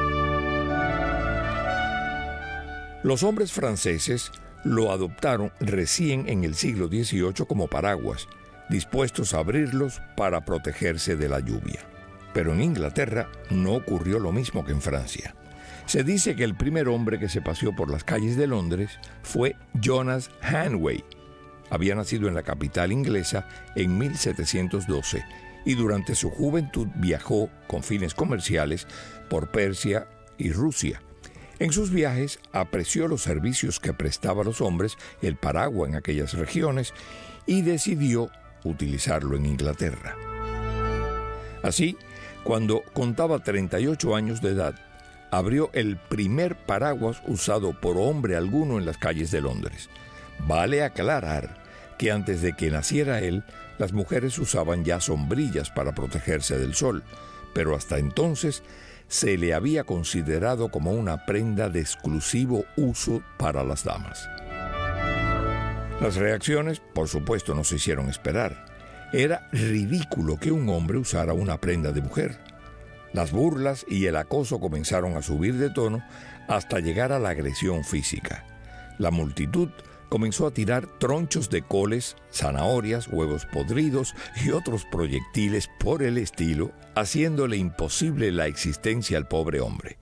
Los hombres franceses lo adoptaron recién en el siglo dieciocho como paraguas, dispuestos a abrirlos para protegerse de la lluvia. Pero en Inglaterra no ocurrió lo mismo que en Francia. Se dice que el primer hombre que se paseó por las calles de Londres fue Jonas Hanway. Había nacido en la capital inglesa en mil setecientos doce y durante su juventud viajó con fines comerciales por Persia y Rusia. En sus viajes apreció los servicios que prestaba a los hombres el paraguas en aquellas regiones y decidió utilizarlo en Inglaterra. Así, cuando contaba treinta y ocho años de edad, abrió el primer paraguas usado por hombre alguno en las calles de Londres. Vale aclarar que antes de que naciera él, las mujeres usaban ya sombrillas para protegerse del sol, pero hasta entonces se le había considerado como una prenda de exclusivo uso para las damas. Las reacciones, por supuesto, no se hicieron esperar. Era ridículo que un hombre usara una prenda de mujer. Las burlas y el acoso comenzaron a subir de tono hasta llegar a la agresión física. La multitud comenzó a tirar tronchos de coles, zanahorias, huevos podridos y otros proyectiles por el estilo, haciéndole imposible la existencia al pobre hombre.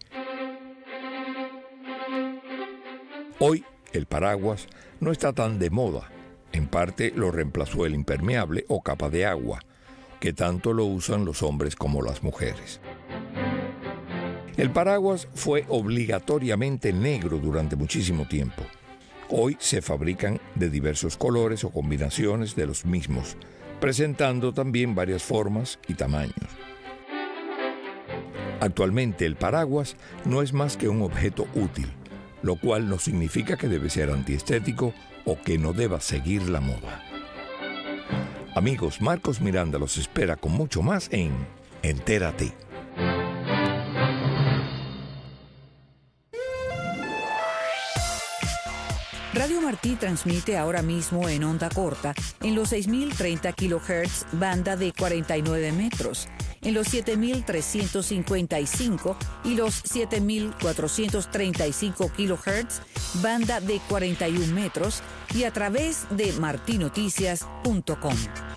Hoy, el paraguas no está tan de moda. En parte lo reemplazó el impermeable o capa de agua, que tanto lo usan los hombres como las mujeres. El paraguas fue obligatoriamente negro durante muchísimo tiempo. Hoy se fabrican de diversos colores o combinaciones de los mismos, presentando también varias formas y tamaños. Actualmente el paraguas no es más que un objeto útil, lo cual no significa que debe ser antiestético o que no deba seguir la moda. Amigos, Marcos Miranda los espera con mucho más en Entérate. Radio Martí transmite ahora mismo en onda corta en los seis mil treinta kilohertz, banda de cuarenta y nueve metros, en los siete mil trescientos cincuenta y cinco y los siete mil cuatrocientos treinta y cinco kilohertz, banda de cuarenta y un metros, y a través de martinoticias punto com.